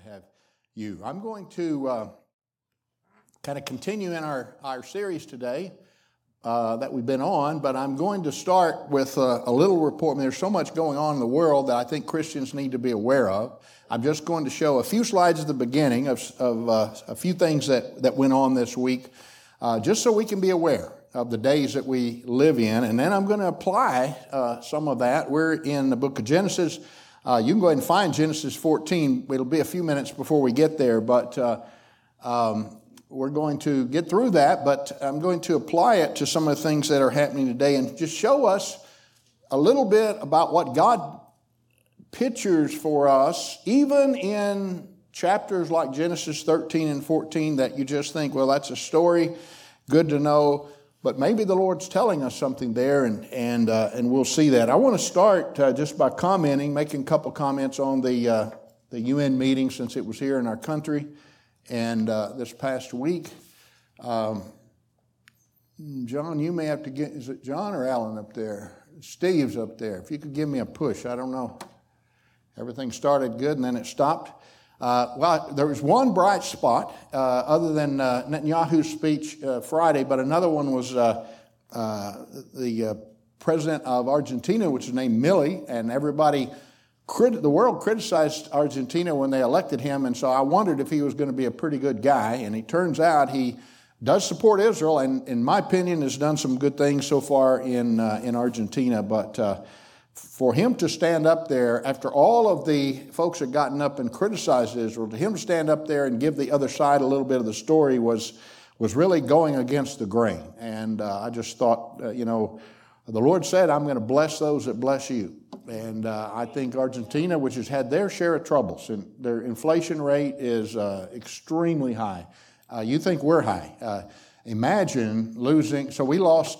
have you. I'm going to kind of continue in our series today that we've been on, but I'm going to start with a little report. I mean, there's so much going on in the world that I think Christians need to be aware of. I'm just going to show a few slides at the beginning of a few things that went on this week, just so we can be aware of the days that we live in. And then I'm going to apply some of that. We're in the book of Genesis. You can go ahead and find Genesis 14. It'll be a few minutes before we get there, but we're going to get through that. But I'm going to apply it to some of the things that are happening today and just show us a little bit about what God pictures for us, even in chapters like Genesis 13 and 14 that you just think, well, that's a story, good to know. But maybe the Lord's telling us something there, and we'll see that. I want to start just by making a couple comments on the UN meeting since it was here in our country, and this past week. John, you may have to get, is it John or Alan up there? Steve's up there. If you could give me a push, I don't know. Everything started good and then it stopped. Well, there was one bright spot other than Netanyahu's speech Friday, but another one was the president of Argentina, which is named Milei, and the world criticized Argentina when they elected him, and so I wondered if he was going to be a pretty good guy, and it turns out he does support Israel, and in my opinion has done some good things so far in Argentina, but for him to stand up there, after all of the folks had gotten up and criticized Israel, to him to stand up there and give the other side a little bit of the story was really going against the grain. And I just thought, the Lord said, I'm going to bless those that bless you. And I think Argentina, which has had their share of troubles, and their inflation rate is extremely high. You think we're high. Imagine losing, so we lost,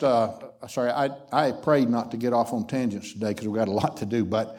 I prayed not to get off on tangents today because we've got a lot to do, but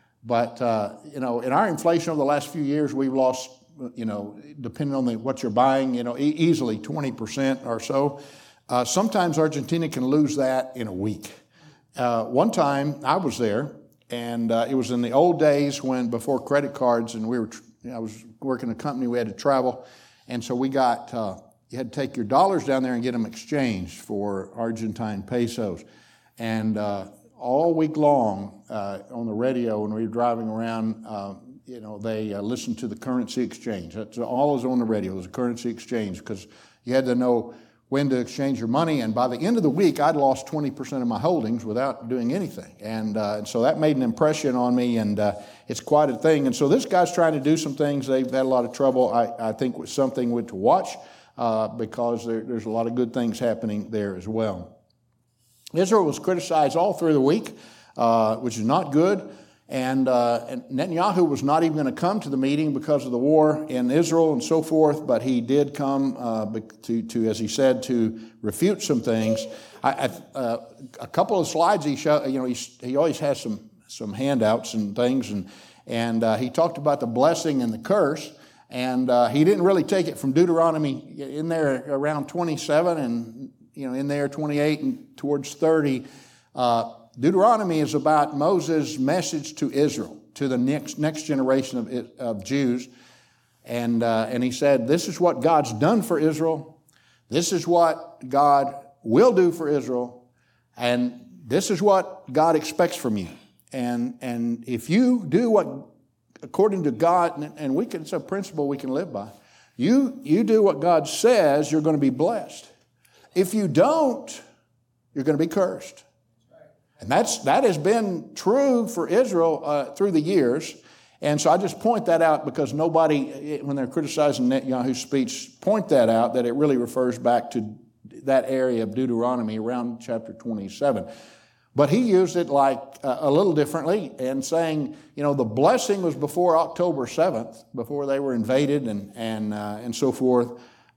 in our inflation over the last few years, we've lost, depending on what you're buying, easily 20% or so. Sometimes Argentina can lose that in a week. One time I was there, and it was in the old days before credit cards, and I was working in a company, we had to travel, and so we got, you had to take your dollars down there and get them exchanged for Argentine pesos. And all week long on the radio when we were driving around, they listened to the currency exchange. That's all is on the radio, was a currency exchange, because you had to know when to exchange your money. And by the end of the week, I'd lost 20% of my holdings without doing anything. And so that made an impression on me, and it's quite a thing. And so this guy's trying to do some things. They've had a lot of trouble. I think was something to watch. Because there's a lot of good things happening there as well. Israel was criticized all through the week, which is not good. And Netanyahu was not even going to come to the meeting because of the war in Israel and so forth, but he did come to, as he said, to refute some things. A couple of slides he showed, he always has some handouts and things, and he talked about the blessing and the curse. And he didn't really take it from Deuteronomy in there around 27 and, in there 28 and towards 30. Deuteronomy is about Moses' message to Israel, to the next generation of Jews. And he said, this is what God's done for Israel. This is what God will do for Israel. And this is what God expects from you. And if you do what according to God, and it's a principle we can live by. You do what God says, you're going to be blessed. If you don't, you're going to be cursed. And that has been true for Israel through the years. And so I just point that out because nobody, when they're criticizing Netanyahu's speech, point that out, that it really refers back to that area of Deuteronomy around chapter 27. But he used it like a little differently and saying, the blessing was before October 7th, before they were invaded and so forth,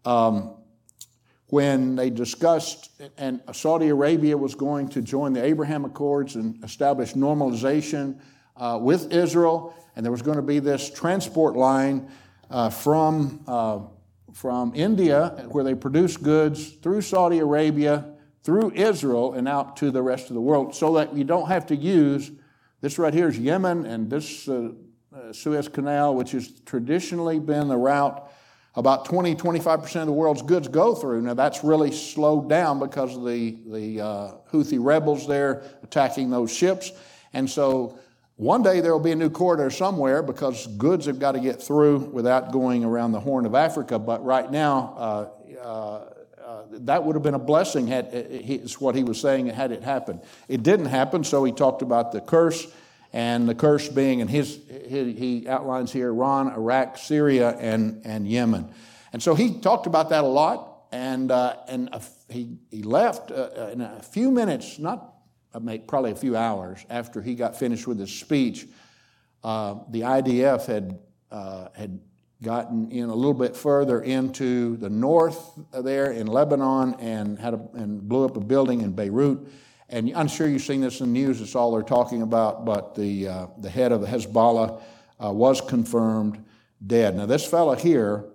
when they discussed, and Saudi Arabia was going to join the Abraham Accords and establish normalization with Israel, and there was going to be this transport line from India, where they produce goods, through Saudi Arabia, through Israel and out to the rest of the world, so that you don't have to use, this right here is Yemen, and this Suez Canal, which has traditionally been the route about 20-25% of the world's goods go through. Now that's really slowed down because of the Houthi rebels there attacking those ships. And so one day there will be a new corridor somewhere because goods have got to get through without going around the Horn of Africa. But right now, that would have been a blessing, is what he was saying, had it happened. It didn't happen, so he talked about the curse, and the curse being, and he outlines here, Iran, Iraq, Syria, and Yemen. And so he talked about that a lot, and he left in a few minutes, probably a few hours after he got finished with his speech. The IDF had gotten in a little bit further into the north there in Lebanon and blew up a building in Beirut. And I'm sure you've seen this in the news. It's all they're talking about. But the head of the Hezbollah was confirmed dead. Now this fella here,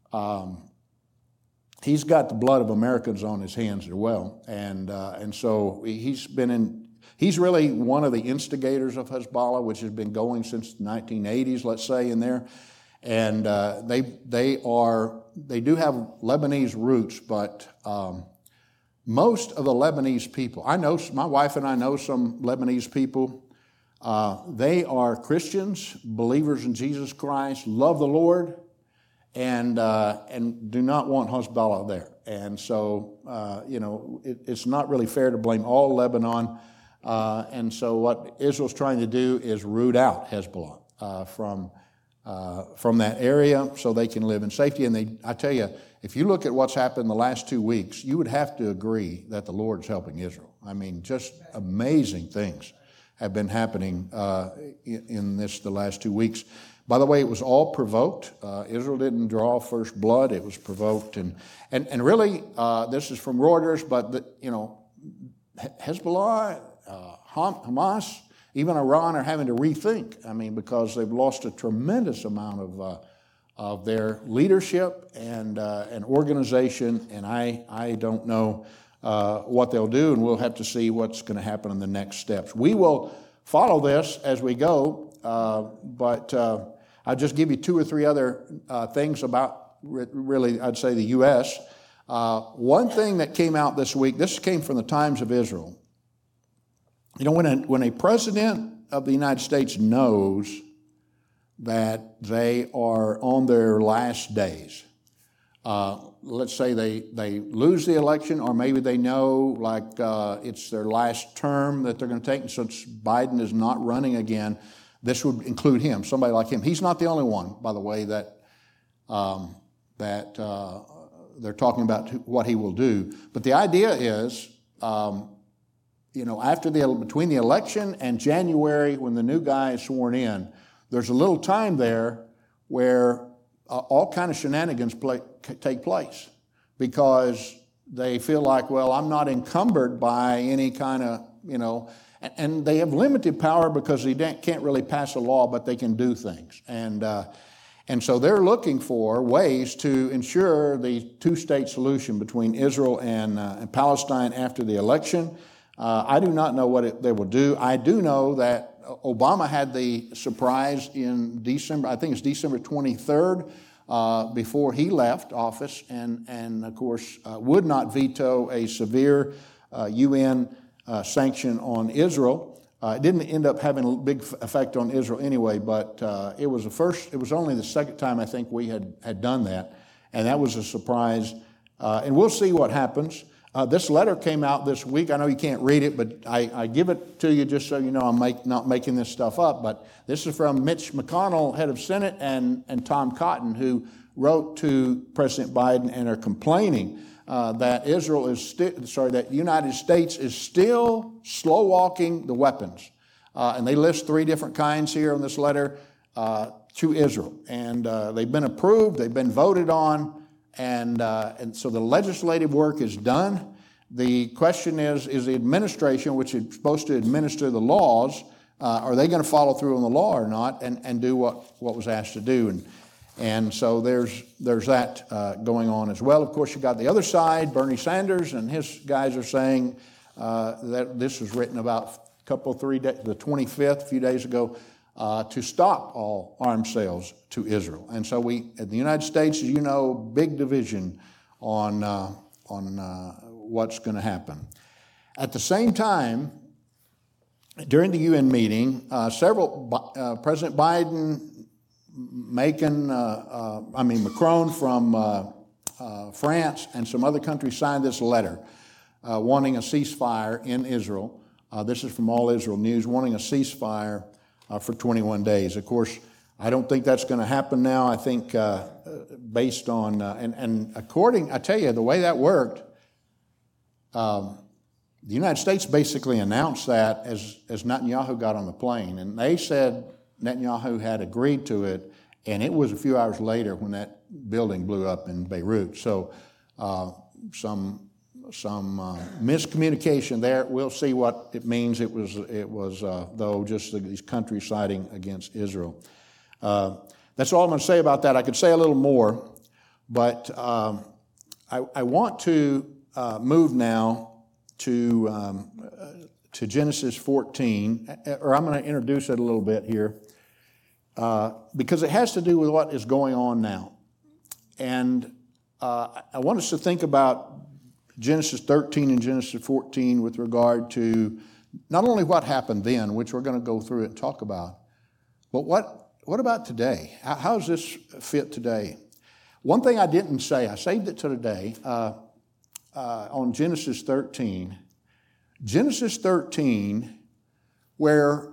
he's got the blood of Americans on his hands as well, and so he's really one of the instigators of Hezbollah, which has been going since the 1980s, let's say, in there. And they do have Lebanese roots, but most of the Lebanese people, my wife and I know some Lebanese people. They are Christians, believers in Jesus Christ, love the Lord, and do not want Hezbollah there. And so, it's not really fair to blame all Lebanon. And so what Israel's trying to do is root out Hezbollah from that area so they can live in safety. And I tell you, if you look at what's happened the last 2 weeks, you would have to agree that the Lord's helping Israel. I mean, just amazing things have been happening in the last 2 weeks. By the way, it was all provoked. Israel didn't draw first blood. It was provoked. And really, this is from Reuters, but Hezbollah, Hamas, even Iran are having to rethink. I mean, because they've lost a tremendous amount of their leadership and organization, and I don't know what they'll do, and we'll have to see what's going to happen in the next steps. We will follow this as we go, but I'll just give you 2 or 3 other things about, really, I'd say the U.S. One thing that came out this week, this came from the Times of Israel. When a president of the United States knows that they are on their last days, let's say they lose the election, or maybe they know it's their last term that they're going to take, and since Biden is not running again, this would include him, somebody like him. He's not the only one, by the way, that they're talking about what he will do. But the idea is, between the election and January, when the new guy is sworn in, there's a little time there where all kind of shenanigans take place, because they feel like, well, I'm not encumbered by any kind of, and they have limited power because they can't really pass a law, but they can do things. And so they're looking for ways to ensure the 2-state solution between Israel and Palestine after the election. I do not know what they will do. I do know that Obama had the surprise in December, I think it's December 23rd, before he left office, and of course would not veto a severe UN sanction on Israel. It didn't end up having a big effect on Israel anyway, but it was only the second time I think we had done that, and that was a surprise. And we'll see what happens. This letter came out this week. I know you can't read it, but I give it to you just so you know I'm not making this stuff up. But this is from Mitch McConnell, head of Senate, and Tom Cotton, who wrote to President Biden and are complaining that the United States is still slow walking the weapons, and they list 3 different kinds here in this letter to Israel, and they've been approved, they've been voted on. And so the legislative work is done. The question is the administration, which is supposed to administer the laws, are they going to follow through on the law or not, and do what was asked to do? And so there's that going on as well. Of course, you got the other side. Bernie Sanders and his guys are saying that this was written about the 25th, a few days ago. to stop all arms sales to Israel. And so we, in the United States, as you know, big division on what's going to happen. At the same time, during the UN meeting, President Biden, Macron from France and some other countries signed this letter wanting a ceasefire in Israel. This is from All Israel News, wanting a ceasefire for 21 days. Of course, I don't think that's going to happen now. I think based on, and according, I tell you, the way that worked, the United States basically announced that as Netanyahu got on the plane. And they said Netanyahu had agreed to it, and it was a few hours later when that building blew up in Beirut. So some miscommunication there. We'll see what it means. It was though just these countries siding against Israel. That's all I'm going to say about that. I could say a little more, but I want to move now to Genesis 14, or I'm going to introduce it a little bit here, because it has to do with what is going on now. And I want us to think about Genesis 13 and Genesis 14 with regard to not only what happened then, which we're going to go through it and talk about, but what about today? How does this fit today? One thing I didn't say, I saved it to today, on Genesis 13. Genesis 13, where,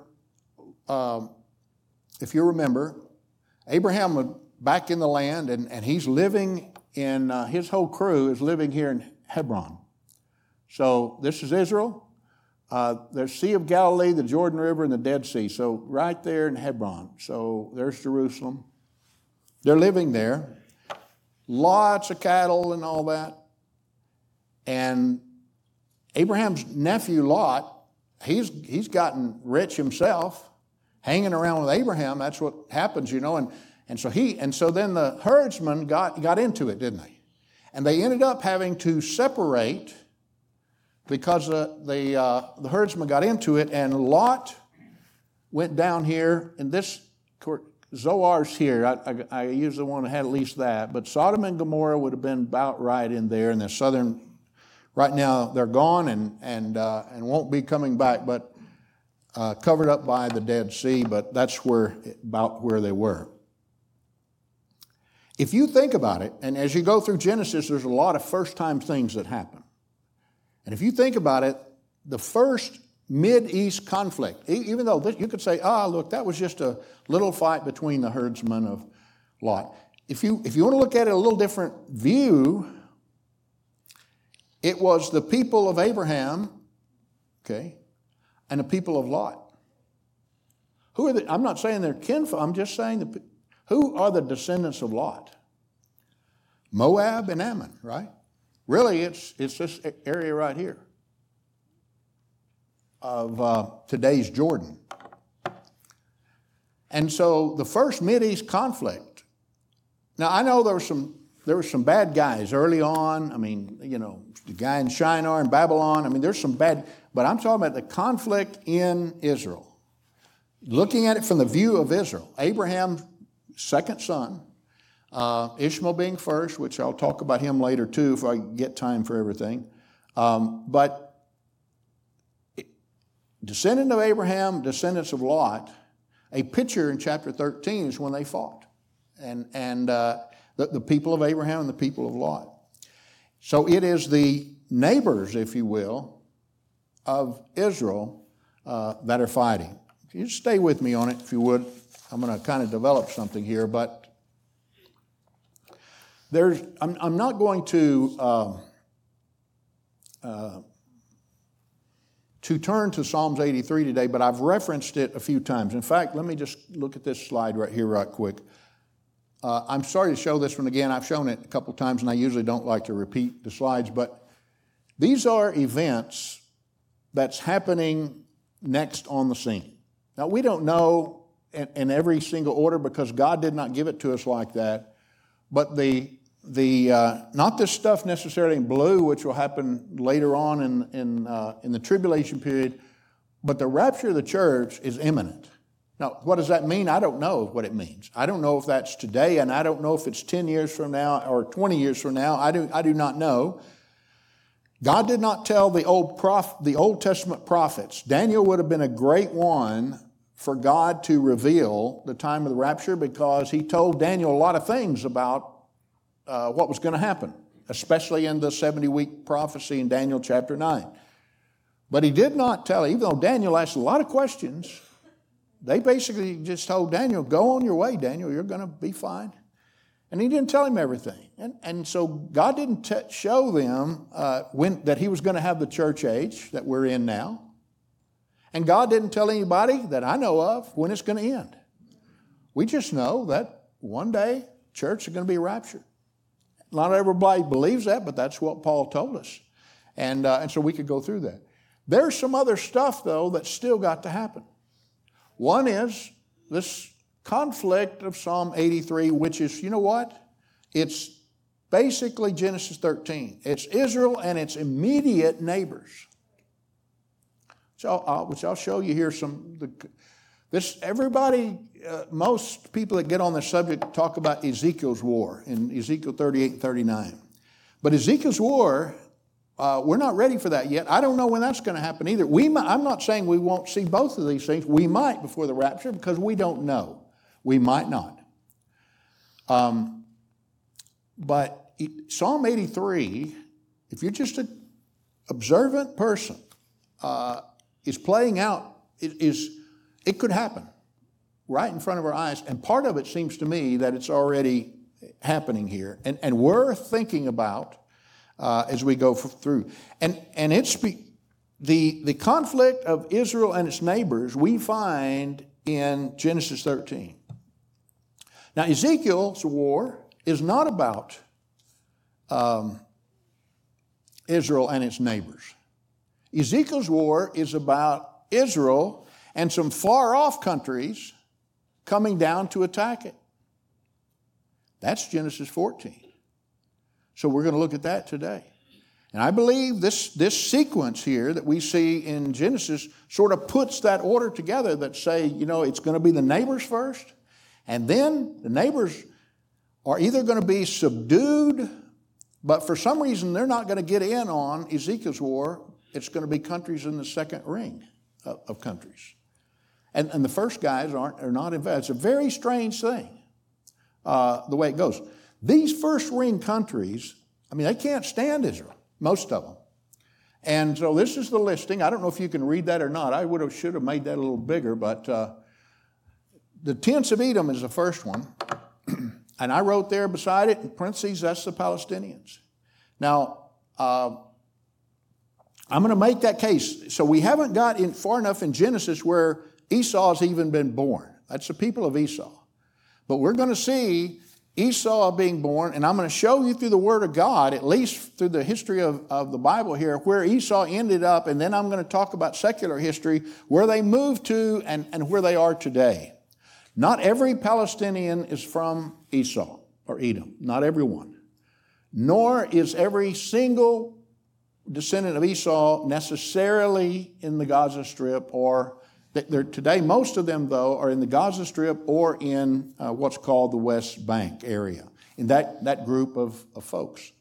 if you remember, Abraham was back in the land, and he's living in, his whole crew is living here in Hebron. So this is Israel. There's Sea of Galilee, the Jordan River, and the Dead Sea. So right there in Hebron. So there's Jerusalem. They're living there. Lots of cattle and all that. And Abraham's nephew Lot, he's gotten rich himself, hanging around with Abraham. That's what happens, you know. And so then the herdsmen got into it, didn't they? And they ended up having to separate because the herdsmen got into it, and Lot went down here, and this, Zoar's here. I use the one that had at least that, but Sodom and Gomorrah would have been about right in there in the southern. Right now they're gone and won't be coming back, but covered up by the Dead Sea. But that's about where they were. If you think about it, and as you go through Genesis, there's a lot of first-time things that happen. And if you think about it, the first Mid-East conflict, even though you could say, look, that was just a little fight between the herdsmen of Lot. If you want to look at it a little different view, it was the people of Abraham, okay, and the people of Lot. Who are I'm not saying they're kinfolk, I'm just saying who are the descendants of Lot? Moab and Ammon, right? Really, it's this area right here of today's Jordan. And so the first Mideast conflict. Now I know there were some bad guys early on. I mean, you know, the guy in Shinar and Babylon. I mean, there's some bad, but I'm talking about the conflict in Israel. Looking at it from the view of Israel, Abraham's second son, Ishmael being first, which I'll talk about him later too if I get time for everything. But descendant of Abraham, descendants of Lot, a picture in chapter 13 is when they fought. And the people of Abraham and the people of Lot. So it is the neighbors, if you will, of Israel that are fighting. You just stay with me on it, if you would. I'm going to kind of develop something here, but I'm not going to turn to Psalms 83 today, but I've referenced it a few times. In fact, let me just look at this slide right here right quick. I'm sorry to show this one again. I've shown it a couple times, and I usually don't like to repeat the slides, but these are events that's happening next on the scene. Now, we don't know in every single order because God did not give it to us like that, but not this stuff necessarily in blue, which will happen later on in the tribulation period, but the rapture of the church is imminent. Now, what does that mean? I don't know what it means. I don't know if that's today, and I don't know if it's 10 years from now or 20 years from now. I do not know. God did not tell the Old Testament prophets. Daniel would have been a great one for God to reveal the time of the rapture, because he told Daniel a lot of things about what was going to happen, especially in the 70-week prophecy in Daniel chapter 9. But he did not tell, even though Daniel asked a lot of questions, they basically just told Daniel, go on your way, Daniel, you're going to be fine. And he didn't tell him everything. And so God didn't show them that he was going to have the church age that we're in now. And God didn't tell anybody that I know of when it's going to end. We just know that one day church is going to be raptured. Not everybody believes that, but that's what Paul told us. And so we could go through that. There's some other stuff, though, that's still got to happen. One is this conflict of Psalm 83, which is, you know what? It's basically Genesis 13. It's Israel and its immediate neighbors. Which I'll show you here most people that get on this subject talk about Ezekiel's war in Ezekiel 38 and 39. But Ezekiel's war, we're not ready for that yet. I don't know when that's going to happen either. I'm not saying we won't see both of these things. We might before the rapture, because we don't know. We might not. But Psalm 83, if you're just an observant person, is playing out. It could happen right in front of our eyes. And part of it seems to me that it's already happening here. And we're thinking about as we go through. And it's the conflict of Israel and its neighbors we find in Genesis 13. Now, Ezekiel's war is not about Israel and its neighbors. Ezekiel's war is about Israel and some far-off countries coming down to attack it. That's Genesis 14. So we're going to look at that today. And I believe this sequence here that we see in Genesis sort of puts that order together that say, it's going to be the neighbors first, and then the neighbors are either going to be subdued, but for some reason they're not going to get in on Ezekiel's war. It's going to be countries in the second ring of countries. And the first guys are not involved. It's a very strange thing, the way it goes. These first ring countries, they can't stand Israel, most of them. And so this is the listing. I don't know if you can read that or not. I should have made that a little bigger, but the tents of Edom is the first one. And I wrote there beside it in parentheses, that's the Palestinians. Now, I'm going to make that case. So we haven't got far enough in Genesis where Esau's even been born. That's the people of Esau. But we're going to see Esau being born, and I'm going to show you through the Word of God, at least through the history of the Bible here, where Esau ended up, and then I'm going to talk about secular history, where they moved to and where they are today. Not every Palestinian is from Esau or Edom. Not everyone. Nor is every single descendant of Esau necessarily in the Gaza Strip, or today most of them, though, are in the Gaza Strip or in what's called the West Bank area, in that group of folks.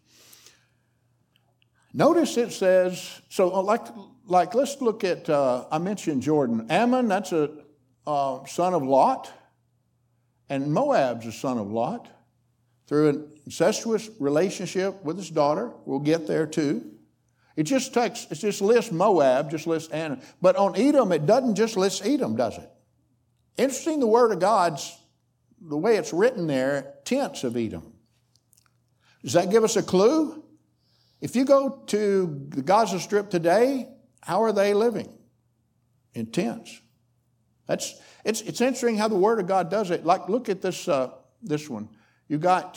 Notice it says, so like let's look at, I mentioned Jordan. Ammon, that's a son of Lot, and Moab's a son of Lot through an incestuous relationship with his daughter. We'll get there too. It just lists Moab, just lists Ammon. But on Edom, it doesn't just list Edom, does it? Interesting, the Word of God's, the way it's written there, tents of Edom. Does that give us a clue? If you go to the Gaza Strip today, how are they living? In tents. It's interesting how the Word of God does it. Like, look at this one. You got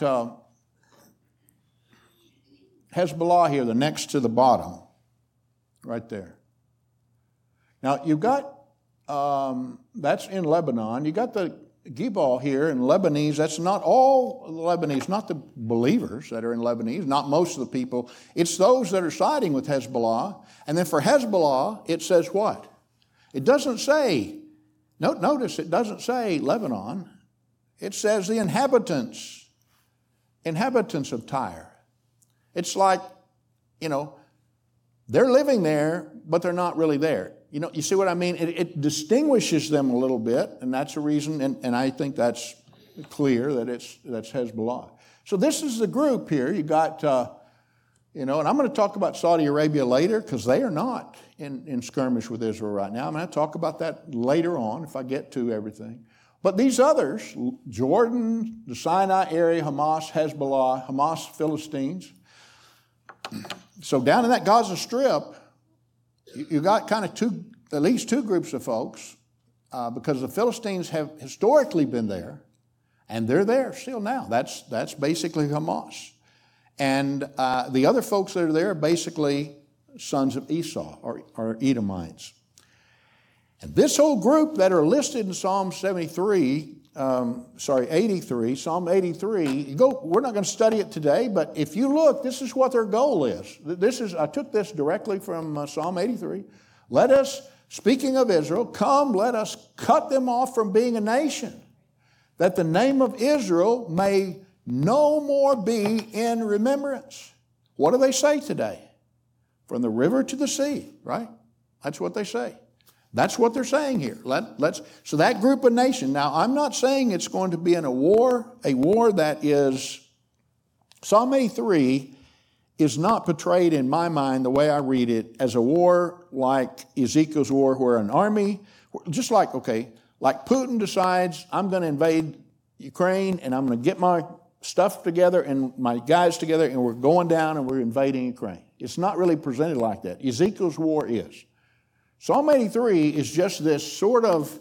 Hezbollah here, the next to the bottom, right there. Now, you've got, that's in Lebanon. You got the Gibal here in Lebanese. That's not all Lebanese, not the believers that are in Lebanese, not most of the people. It's those that are siding with Hezbollah. And then for Hezbollah, it says what? It doesn't say Notice it doesn't say Lebanon. It says the inhabitants of Tyre. It's like, they're living there, but they're not really there. You see what I mean? It distinguishes them a little bit, and that's a reason, and I think that's clear that that's Hezbollah. So this is the group here. You got, and I'm going to talk about Saudi Arabia later because they are not in skirmish with Israel right now. I'm going to talk about that later on if I get to everything. But these others, Jordan, the Sinai area, Hamas, Hezbollah, Hamas, Philistines. So down in that Gaza Strip, you got kind of at least two groups of folks because the Philistines have historically been there, and they're there still now. That's basically Hamas. And the other folks that are there are basically sons of Esau or Edomites. And this whole group that are listed in Psalm 83, Psalm 83, we're not going to study it today, but if you look, this is what their goal is. I took this directly from Psalm 83. Let us, speaking of Israel, come, let us cut them off from being a nation, that the name of Israel may no more be in remembrance. What do they say today? From the river to the sea, right? That's what they say. That's what they're saying here. So that group of nation. Now, I'm not saying it's going to be in a war that is, Psalm 83 is not portrayed in my mind the way I read it as a war like Ezekiel's war where an army, just like Putin decides I'm going to invade Ukraine and I'm going to get my stuff together and my guys together and we're going down and we're invading Ukraine. It's not really presented like that. Ezekiel's war is. Psalm 83 is just this sort of,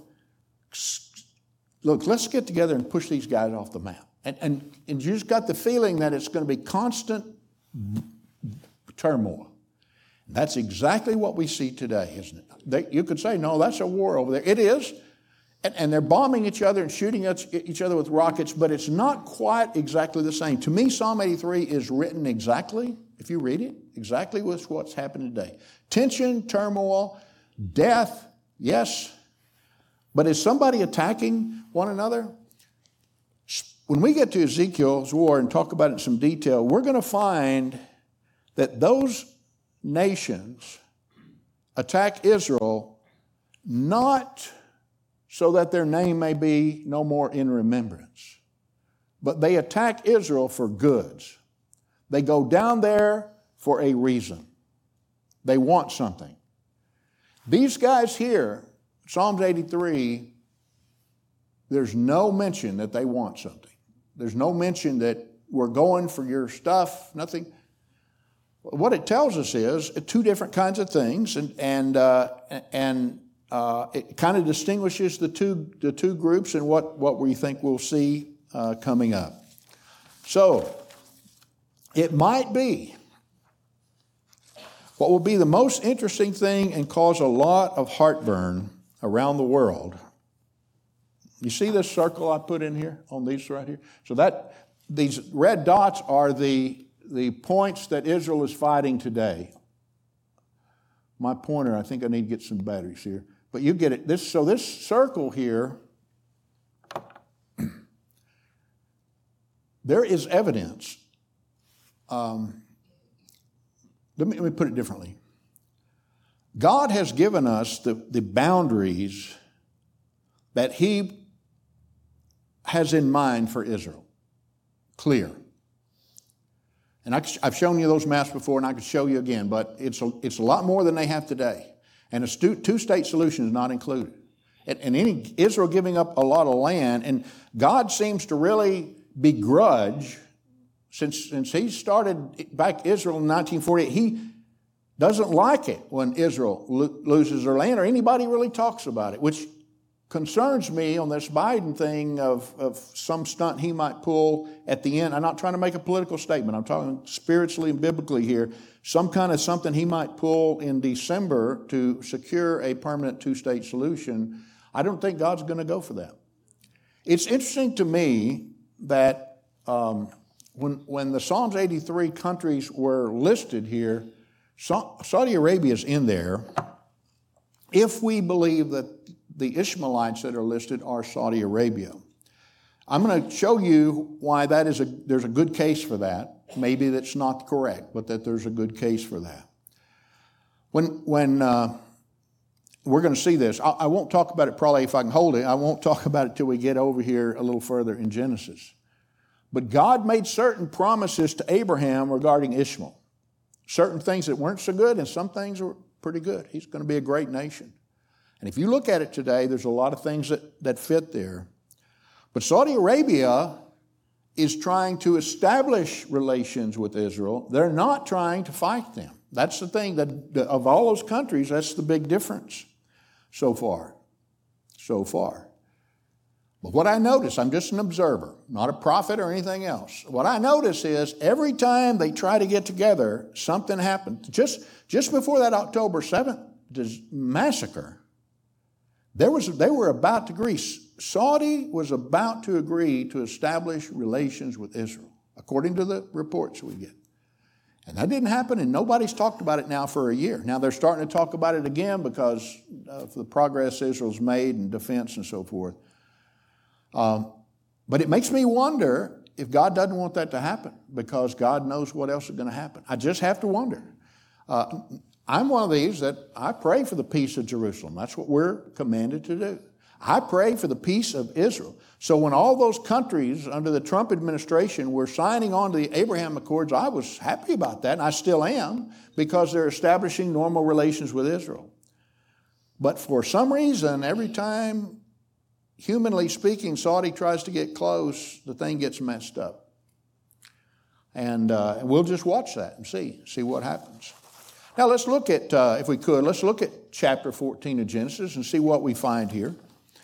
look, let's get together and push these guys off the map. And you just got the feeling that it's going to be constant turmoil. And that's exactly what we see today, isn't it? You could say, no, that's a war over there. It is. And they're bombing each other and shooting each other with rockets, but it's not quite exactly the same. To me, Psalm 83 is written exactly, if you read it, exactly with what's happening today. Tension, turmoil, death, yes. But is somebody attacking one another? When we get to Ezekiel's war and talk about it in some detail, we're going to find that those nations attack Israel not so that their name may be no more in remembrance, but they attack Israel for goods. They go down there for a reason. They want something. These guys here, Psalms 83, there's no mention that they want something. There's no mention that we're going for your stuff, nothing. What it tells us is two different kinds of things, and it kind of distinguishes the two groups and what we think we'll see coming up. So, it might be what will be the most interesting thing and cause a lot of heartburn around the world. You see this circle I put in here on these right here? So these red dots are the points that Israel is fighting today. My pointer, I think I need to get some batteries here. But you get it. This circle here, there is evidence. Let me put it differently. God has given us the boundaries that He has in mind for Israel. Clear. And I've shown you those maps before, and I could show you again, but it's a lot more than they have today. And a two-state solution is not included. And Israel giving up a lot of land, and God seems to really begrudge, since He started back Israel in 1948, He doesn't like it when Israel loses their land, or anybody really talks about it, which concerns me on this Biden thing of some stunt he might pull at the end. I'm not trying to make a political statement. I'm talking spiritually and biblically here. Some kind of something he might pull in December to secure a permanent two-state solution. I don't think God's going to go for that. It's interesting to me that when the Psalms 83 countries were listed here, Saudi Arabia is in there if we believe that the Ishmaelites that are listed are Saudi Arabia. I'm going to show you why there's a good case for that. Maybe that's not correct, but that there's a good case for that. When we're going to see this, I won't talk about it probably if I can hold it. I won't talk about it till we get over here a little further in Genesis. But God made certain promises to Abraham regarding Ishmael. Certain things that weren't so good and some things were pretty good. He's going to be a great nation. And if you look at it today, there's a lot of things that fit there. But Saudi Arabia is trying to establish relations with Israel. They're not trying to fight them. That's the thing, that of all those countries, that's the big difference so far. But what I notice, I'm just an observer, not a prophet or anything else. What I notice is every time they try to get together, something happened. Just before that October 7th massacre, they were about to agree. Saudi was about to agree to establish relations with Israel, according to the reports we get. And that didn't happen, and nobody's talked about it now for a year. Now they're starting to talk about it again because of the progress Israel's made in defense and so forth. But it makes me wonder if God doesn't want that to happen, because God knows what else is going to happen. I just have to wonder. I'm one of these that I pray for the peace of Jerusalem. That's what we're commanded to do. I pray for the peace of Israel. So when all those countries under the Trump administration were signing on to the Abraham Accords, I was happy about that, and I still am, because they're establishing normal relations with Israel. But for some reason, every time, humanly speaking, Saudi tries to get close, the thing gets messed up. And we'll just watch that and see what happens. Now let's look at, if we could, let's look at chapter 14 of Genesis and see what we find here.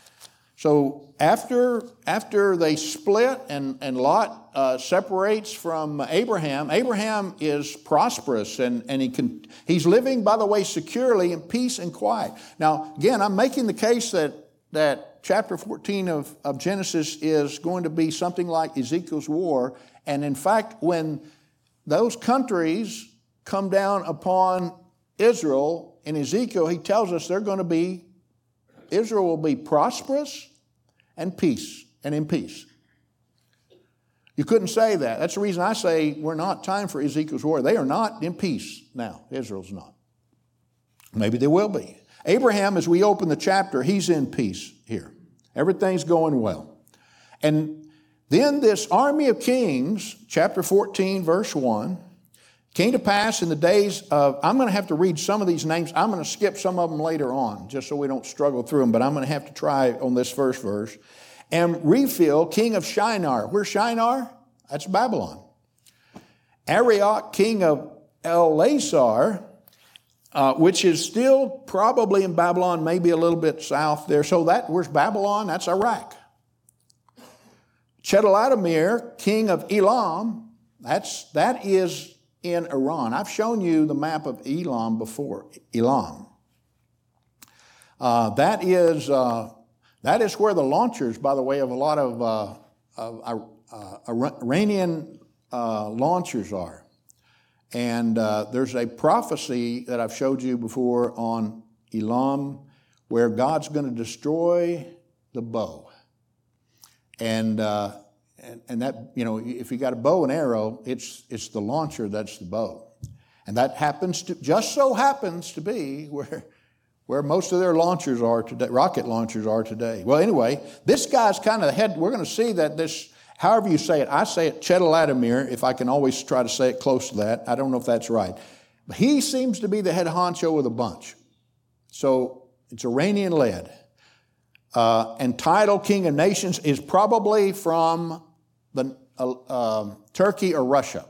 So after they split and Lot separates from Abraham, Abraham is prosperous and he's living, by the way, securely in peace and quiet. Now, again, I'm making the case that chapter 14 of Genesis is going to be something like Ezekiel's war. And in fact, when those countries come down upon Israel in Ezekiel, he tells us Israel will be prosperous and in peace. You couldn't say that. That's the reason I say we're not time for Ezekiel's war. They are not in peace now. Israel's not. Maybe they will be. Abraham, as we open the chapter, he's in peace here. Everything's going well. And then this army of kings, chapter 14, verse 1, came to pass in the days of, I'm going to have to read some of these names. I'm going to skip some of them later on, just so we don't struggle through them, but I'm going to have to try on this first verse. And Rephil, king of Shinar. Where's Shinar? That's Babylon. Arioch, king of Elasar, which is still probably in Babylon, maybe a little bit south there. So where's Babylon? That's Iraq. Chedorlaomer, king of Elam, that is in Iran. I've shown you the map of Elam before. Elam. That is where the launchers, by the way, of a lot of Iranian launchers are. And there's a prophecy that I've showed you before on Elam, where God's going to destroy the bow. And that, if you got a bow and arrow, it's the launcher that's the bow. And that just so happens to be where most of their launchers are today, rocket launchers are today. Well, anyway, this guy's kind of the head. We're going to see that this, however you say it, I say it Chedorlaomer, if I can always try to say it close to that. I don't know if that's right. But he seems to be the head honcho of the bunch. So it's Iranian-led. And title King of Nations is probably from Turkey or Russia.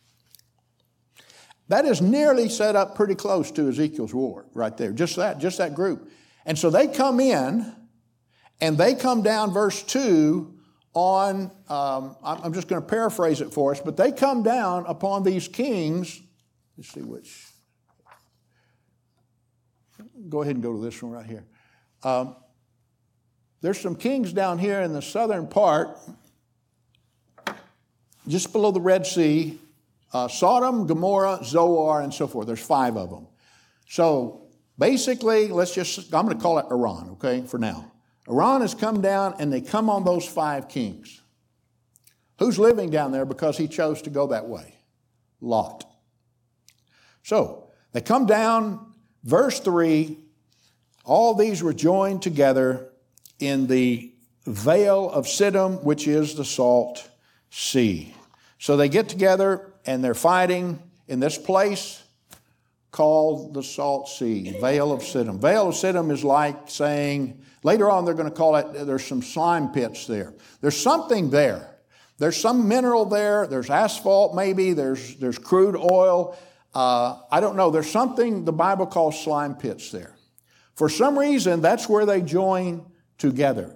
That is nearly set up pretty close to Ezekiel's war right there, just that group. And so they come in, and they come down, verse 2, on, I'm just going to paraphrase it for us, but they come down upon these kings. Let's see which. Go ahead and go to this one right here. There's some kings down here in the southern part, just below the Red Sea, Sodom, Gomorrah, Zoar, and so forth. There's 5 of them. So Basically, I'm going to call it Iran, okay, for now. Iran has come down and they come on those 5 kings. Who's living down there because he chose to go that way? Lot. So, they come down, verse 3, all these were joined together in the Vale of Siddim, which is the Salt Sea. So they get together and they're fighting in this place called the Salt Sea, Vale of Siddim. Vale of Siddim is like saying, later on they're going to call it, there's some slime pits there. There's something there. There's some mineral there. There's asphalt maybe. There's crude oil. I don't know. There's something the Bible calls slime pits there. For some reason, that's where they join together.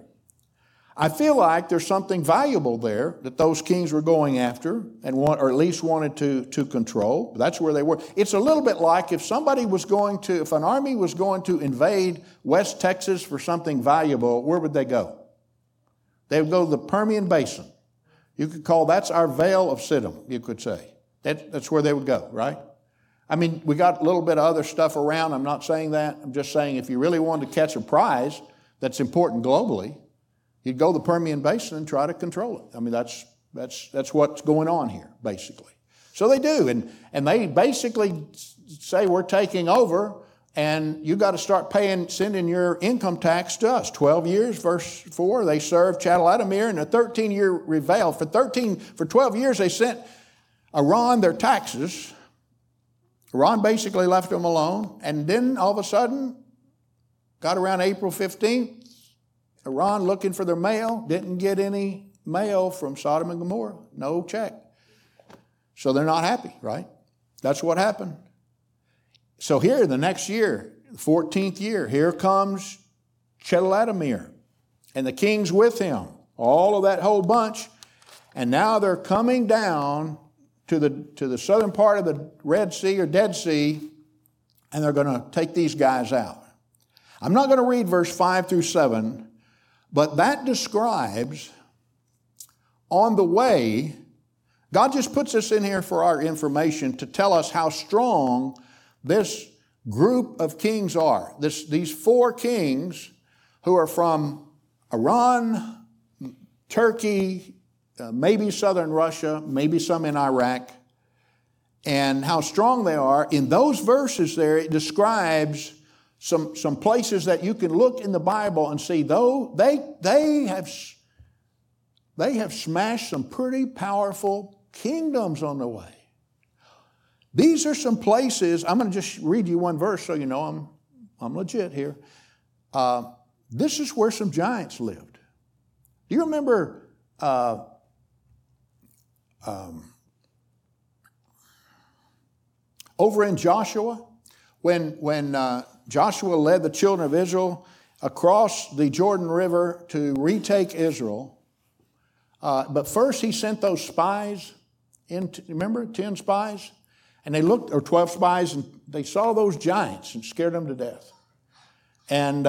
I feel like there's something valuable there that those kings were going after or at least wanted to control. That's where they were. It's a little bit like if if an army was going to invade West Texas for something valuable, where would they go? They would go to the Permian Basin. You could call that's our Vale of Siddim, you could say. That's where they would go, right? I mean, we got a little bit of other stuff around. I'm not saying that. I'm just saying if you really wanted to catch a prize that's important globally, you'd go to the Permian Basin and try to control it. I mean, that's what's going on here, basically. So they do, and they basically say we're taking over, and you got to start sending your income tax to us. 12 years, verse 4, they served Chedorlaomer in a 13-year reveil. For 12 years, they sent Iran their taxes. Iran basically left them alone, and then all of a sudden, got around April 15th, Iran looking for their mail, didn't get any mail from Sodom and Gomorrah, no check. So they're not happy, right? That's what happened. So here, the next year, the 14th year, here comes Chedorlaomer, and the kings with him, all of that whole bunch, and now they're coming down to the southern part of the Red Sea or Dead Sea, and they're going to take these guys out. I'm not going to read verse 5 through 7, but that describes on the way, God just puts this in here for our information to tell us how strong this group of kings are. These 4 kings who are from Iran, Turkey, maybe southern Russia, maybe some in Iraq, and how strong they are. In those verses there, it describes some places that you can look in the Bible and see, though they have smashed some pretty powerful kingdoms on the way. These are some places. I'm going to just read you one verse so you know I'm legit here. This is where some giants lived. Do you remember over in Joshua when Joshua led the children of Israel across the Jordan River to retake Israel. But first he sent those spies in, remember, 10 spies? And they looked, or 12 spies, and they saw those giants and scared them to death. And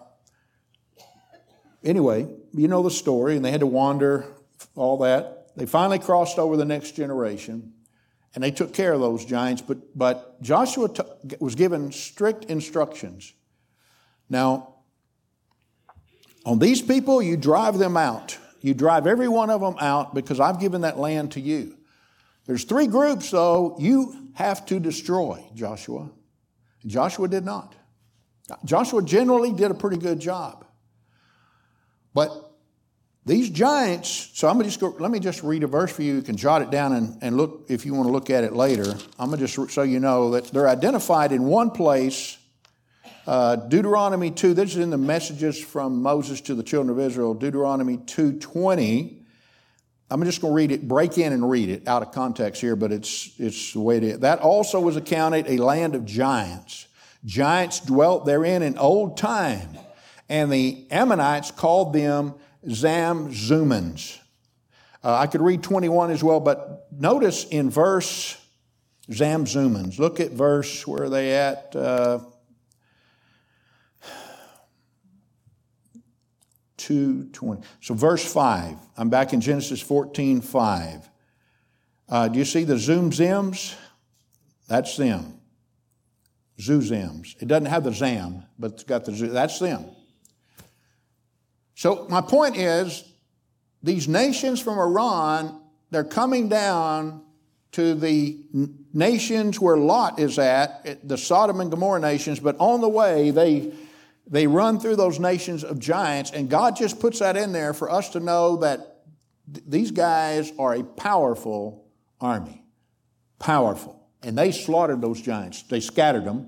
anyway, you know the story, and they had to wander, all that. They finally crossed over the next generation, and they took care of those giants, but Joshua was given strict instructions. Now, on these people, you drive them out. You drive every one of them out because I've given that land to you. There's 3 groups, though, you have to destroy, Joshua. Joshua did not. Joshua generally did a pretty good job. But these giants, so let me just read a verse for you. You can jot it down and look if you want to look at it later. I'm going to just so you know that they're identified in one place. Deuteronomy 2, this is in the messages from Moses to the children of Israel, Deuteronomy 2:20. I'm just going to read it, break in and read it out of context here, but it's the way it is. That also was accounted a land of giants. Giants dwelt therein in old time, and the Ammonites called them Zamzummans. I could read 21 as well, but notice in verse Zamzummans. Look at verse, where are they at? 2:20. So verse 5. I'm back in Genesis 14:5. Do you see the Zoom Zims? That's them. Zuzims. It doesn't have the Zam, but it's got the Zuz. That's them. So my point is, these nations from Iran, they're coming down to the nations where Lot is at, the Sodom and Gomorrah nations, but on the way, they run through those nations of giants, and God just puts that in there for us to know that these guys are a powerful army. Powerful. And they slaughtered those giants. They scattered them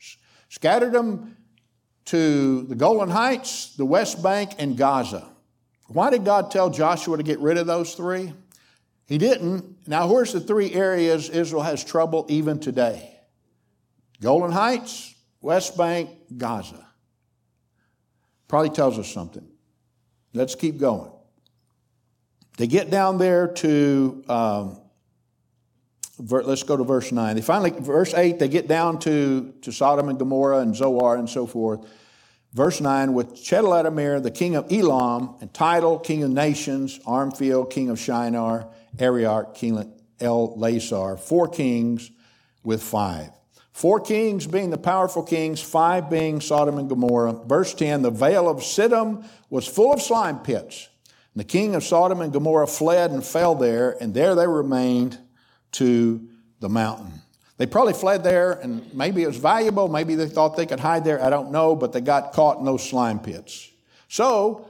to the Golan Heights, the West Bank, and Gaza. Why did God tell Joshua to get rid of those three? He didn't. Now, where's the three areas Israel has trouble even today? Golan Heights, West Bank, Gaza. Probably tells us something. Let's keep going. They get down there to, let's go to verse 9. They finally, verse 8, they get down to Sodom and Gomorrah and Zoar and so forth. Verse 9, with Chedorlaomer, the king of Elam, and Tidal, king of nations, Armphil, king of Shinar, Ariarch, king of El-Lasar, 4 kings with 5. 4 kings being the powerful kings, 5 being Sodom and Gomorrah. Verse 10, the vale of Siddim was full of slime pits. And the king of Sodom and Gomorrah fled and fell there, and there they remained to the mountain. They probably fled there, and maybe it was valuable, maybe they thought they could hide there, I don't know, but they got caught in those slime pits. So,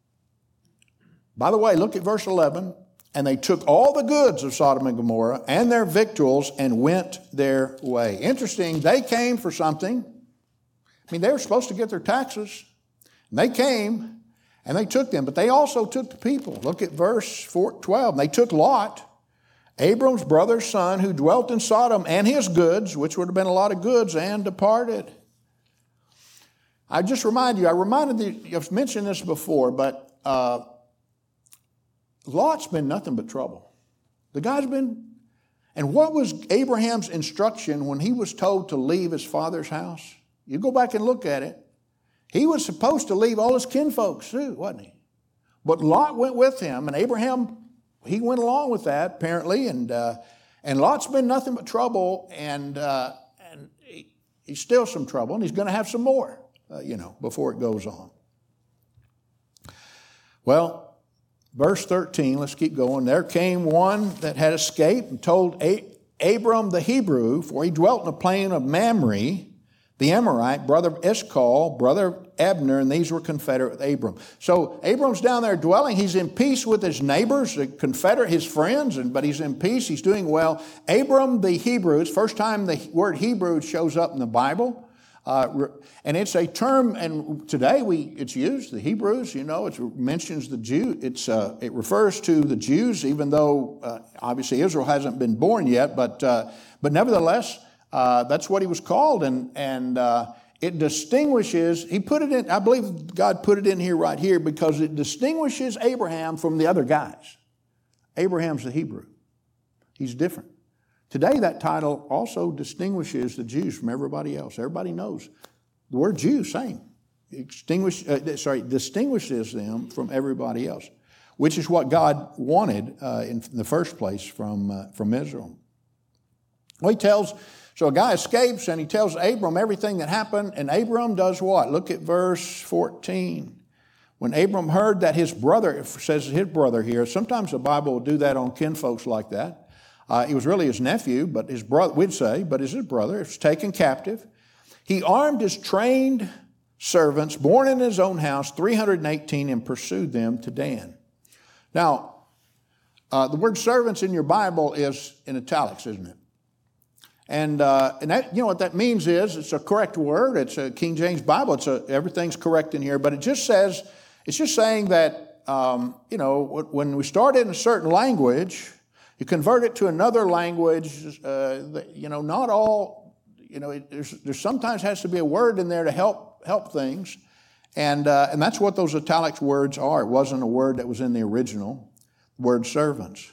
by the way, look at verse 11. And they took all the goods of Sodom and Gomorrah and their victuals and went their way. Interesting, they came for something. I mean, they were supposed to get their taxes. And they came, and they took them, but they also took the people. Look at verse 12. And they took Lot, Abram's brother's son, who dwelt in Sodom, and his goods, which would have been a lot of goods, and departed. I just remind you, I've mentioned this before, but Lot's been nothing but trouble. The guy's been, and what was Abraham's instruction when he was told to leave his father's house? You go back and look at it. He was supposed to leave all his kinfolks too, wasn't he? But Lot went with him, and Abraham, he went along with that apparently, and Lot's been nothing but trouble, and he's still some trouble, and he's going to have some more, before it goes on. Well, verse 13, let's keep going. There came one that had escaped and told Abram the Hebrew, for he dwelt in the plain of Mamre, the Amorite, brother of Eshcol, brother of Abner, and these were confederate with Abram. So Abram's down there dwelling. He's in peace with his neighbors, the confederate, his friends, but he's in peace. He's doing well. Abram the Hebrew, it's the first time the word Hebrew shows up in the Bible. And it's a term, and today it's used, the Hebrews, it mentions the Jew, it refers to the Jews, even though obviously Israel hasn't been born yet, but nevertheless, that's what he was called, and it distinguishes, he put it in, I believe God put it in here right here, because it distinguishes Abraham from the other guys. Abraham's the Hebrew. He's different. Today, that title also distinguishes the Jews from everybody else. Everybody knows the word Jew, same. Distinguishes them from everybody else, which is what God wanted in the first place from Israel. Well, so a guy escapes and he tells Abram everything that happened, and Abram does what? Look at verse 14. When Abram heard that his brother, it says his brother here, sometimes the Bible will do that on kinfolks like that. He was really his nephew, but his brother, we'd say, but is his brother, was taken captive. He armed his trained servants, born in his own house, 318, and pursued them to Dan. Now, the word servants in your Bible is in italics, isn't it? And that, what that means is it's a correct word. It's a King James Bible. Everything's correct in here, but it's just saying that, when we start in a certain language, you convert it to another language, not all, there sometimes has to be a word in there to help things. And that's what those italics words are. It wasn't a word that was in the original word servants.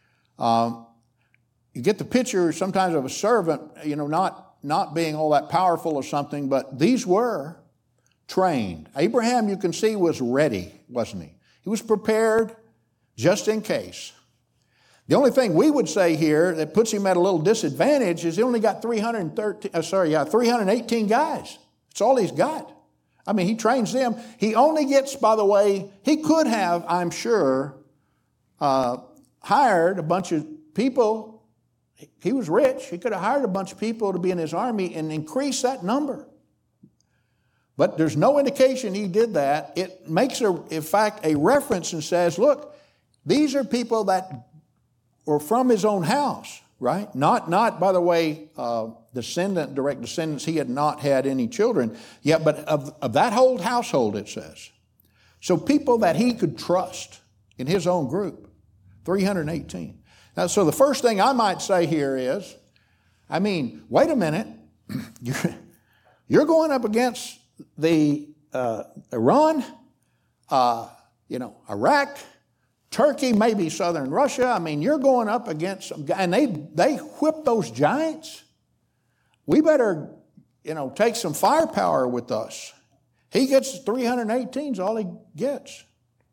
You get the picture sometimes of a servant, not being all that powerful or something, but these were trained. Abraham, you can see, was ready, wasn't he? He was prepared just in case. The only thing we would say here that puts him at a little disadvantage is he only got 318 guys. That's all he's got. I mean, he trains them. He only gets, by the way, he could have, I'm sure, hired a bunch of people. He was rich. He could have hired a bunch of people to be in his army and increase that number. But there's no indication he did that. It makes, in fact, a reference and says, look, these are people that were from his own house, right? Not by the way, direct descendants. He had not had any children yet, but of that whole household, it says. So people that he could trust in his own group, 318. Now, so the first thing I might say here is, I mean, wait a minute. You're going up against the Iran, Iraq, Turkey, maybe southern Russia. I mean, you're going up against some guy, and they whip those giants. We better, take some firepower with us. He gets 318 is all he gets.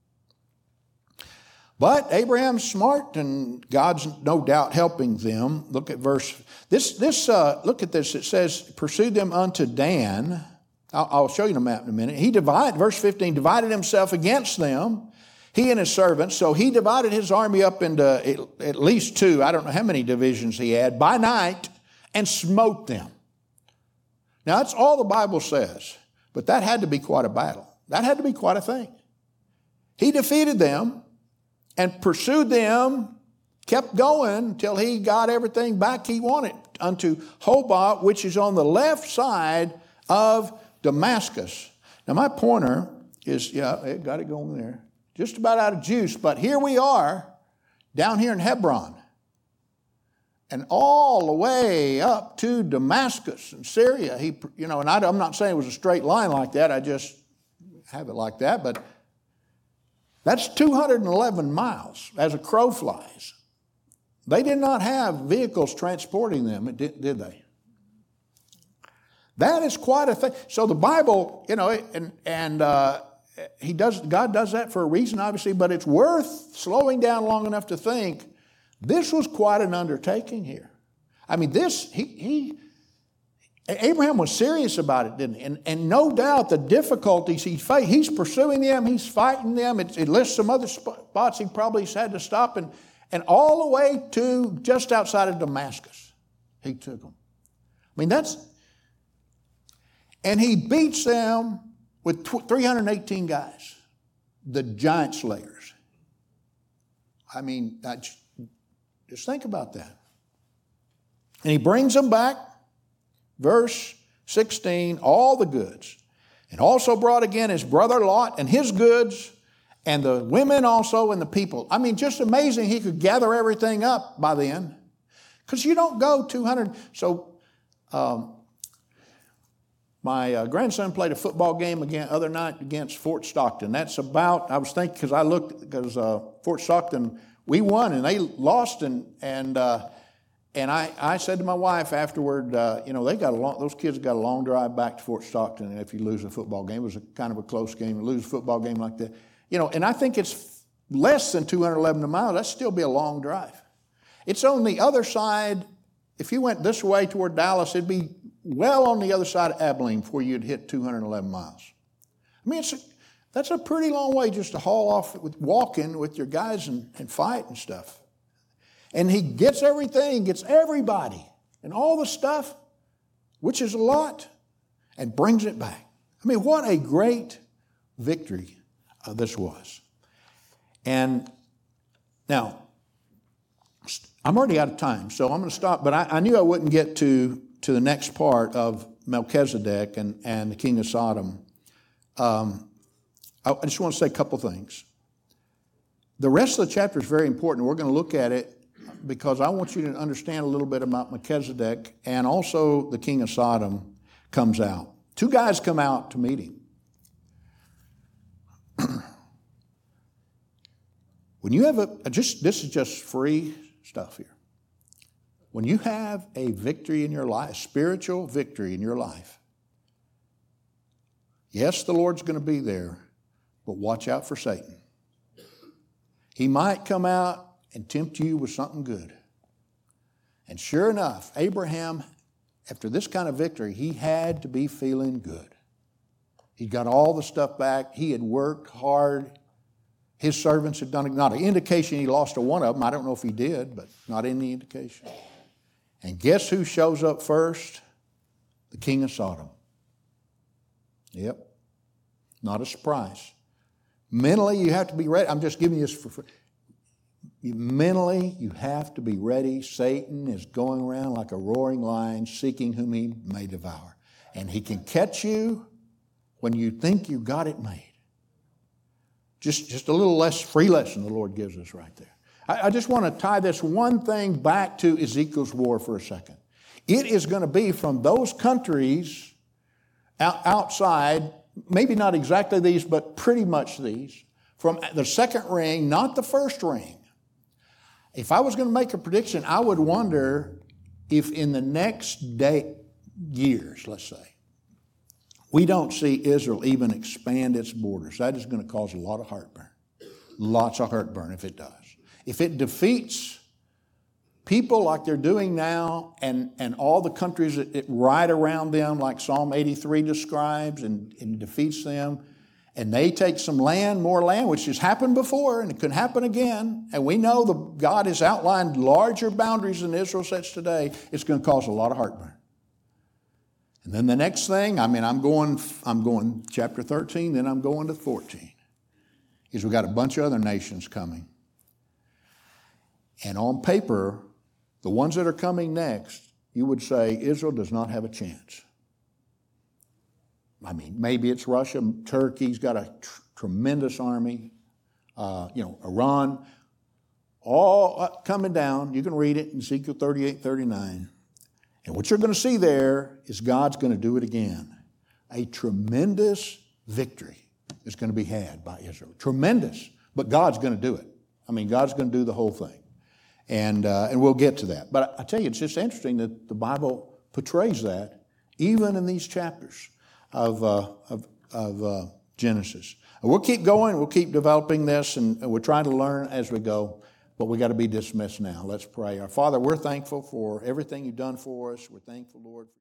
But Abraham's smart, and God's no doubt helping them. Look at look at this. It says, pursued them unto Dan. I'll show you the map in a minute. Verse 15, divided himself against them, he and his servants. So he divided his army up into at least two, I don't know how many divisions he had, by night, and smote them. Now, that's all the Bible says, but that had to be quite a battle. That had to be quite a thing. He defeated them and pursued them, kept going until he got everything back he wanted unto Hobah, which is on the left side of Damascus. Now, my pointer is, it got it going there. Just about out of juice, but here we are, down here in Hebron. And all the way up to Damascus in Syria. And I'm not saying it was a straight line like that. I just have it like that. But that's 211 miles as a crow flies. They did not have vehicles transporting them, did they? That is quite a thing. So the Bible, God does that for a reason, obviously, but it's worth slowing down long enough to think this was quite an undertaking here. I mean, Abraham was serious about it, didn't he? And no doubt the difficulties he faced, he's pursuing them, he's fighting them. It lists some other spots he probably had to stop, and all the way to just outside of Damascus, he took them. I mean, and he beats them with 318 guys, the giant slayers. I mean, just think about that. And he brings them back, verse 16, all the goods. And also brought again his brother Lot and his goods, and the women also and the people. I mean, just amazing he could gather everything up by then. Because you don't go 200. So my grandson played a football game other night against Fort Stockton. That's about, I was thinking, because Fort Stockton, we won and they lost, and I said to my wife afterward, those kids got a long drive back to Fort Stockton if you lose a football game. It was kind of a close game. You lose a football game like that. And I think it's less than 211 miles. That'd still be a long drive. It's on the other side. If you went this way toward Dallas, it'd be well on the other side of Abilene before you'd hit 211 miles. I mean, that's a pretty long way just to haul off walking with your guys and fight and stuff. And he gets everything, gets everybody and all the stuff, which is a lot, and brings it back. I mean, what a great victory this was. And now, I'm already out of time, so I'm going to stop. But I knew I wouldn't get to the next part of Melchizedek and the king of Sodom. I just want to say a couple things. The rest of the chapter is very important. We're going to look at it because I want you to understand a little bit about Melchizedek, and also the king of Sodom comes out. Two guys come out to meet him. When you have this is just free stuff here. When you have a victory in your life, spiritual victory in your life, yes, the Lord's going to be there, but watch out for Satan. He might come out and tempt you with something good. And sure enough, Abraham, after this kind of victory, he had to be feeling good. He got all the stuff back. He had worked hard. His servants had done not an indication he lost to one of them. I don't know if he did, but not any indication. And guess who shows up first? The king of Sodom. Yep. Not a surprise. Mentally, you have to be ready. I'm just giving you this for free. Mentally, you have to be ready. Satan is going around like a roaring lion, seeking whom he may devour. And he can catch you when you think you got it made. Just a little less free lesson the Lord gives us right there. I just want to tie this one thing back to Ezekiel's war for a second. It is going to be from those countries outside, maybe not exactly these, but pretty much these, from the second ring, not the first ring. If I was going to make a prediction, I would wonder if in the next years, let's say, we don't see Israel even expand its borders. That is going to cause a lot of heartburn. Lots of heartburn if it does. If it defeats people like they're doing now and all the countries that right around them, like Psalm 83 describes, and defeats them, and they take some land, more land, which has happened before, and it could happen again, and we know God has outlined larger boundaries than Israel sets today, it's going to cause a lot of heartburn. And then the next thing, I'm going chapter 13, then I'm going to 14, is we've got a bunch of other nations coming. And on paper, the ones that are coming next, you would say Israel does not have a chance. Maybe it's Russia, Turkey's got a tremendous army, Iran, all coming down. You can read it in Ezekiel 38, 39. And what you're going to see there is God's going to do it again. A tremendous victory is going to be had by Israel. Tremendous, but God's going to do it. God's going to do the whole thing. And we'll get to that. But I tell you, it's just interesting that the Bible portrays that even in these chapters of Genesis. And we'll keep going. We'll keep developing this, and we're trying to learn as we go. But we got to be dismissed now. Let's pray. Our Father, we're thankful for everything you've done for us. We're thankful, Lord.